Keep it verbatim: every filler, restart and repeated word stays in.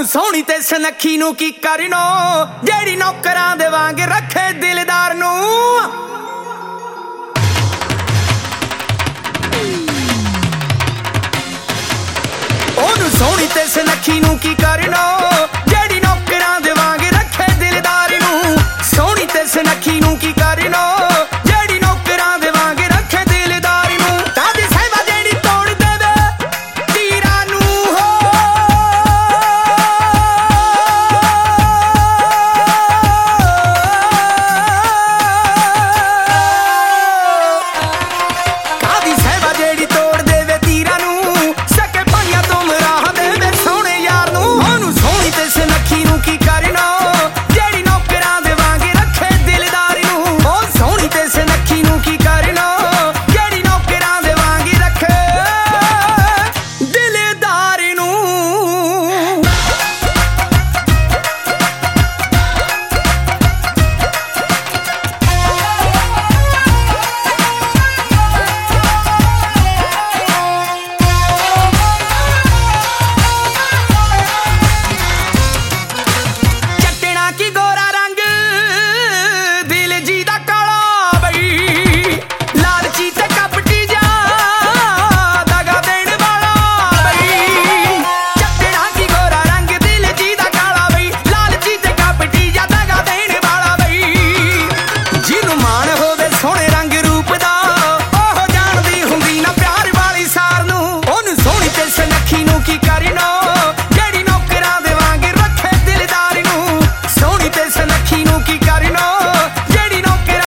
ਸੋਹਣੀ ਤੇ ਸੁਨੱਖੀ ਨੂੰ ਕੀ ਕਰਨੋ, ਜਿਹੜੀ ਨੌਕਰਾਂ ਦੇ ਵਾਂਗ ਰੱਖੇ ਦਿਲਦਾਰ ਨੂੰ। ਉਹਨੂੰ ਸੋਹਣੀ ਤੇ ਸੁਨੱਖੀ ਨੂੰ ਕੀ ਕਰ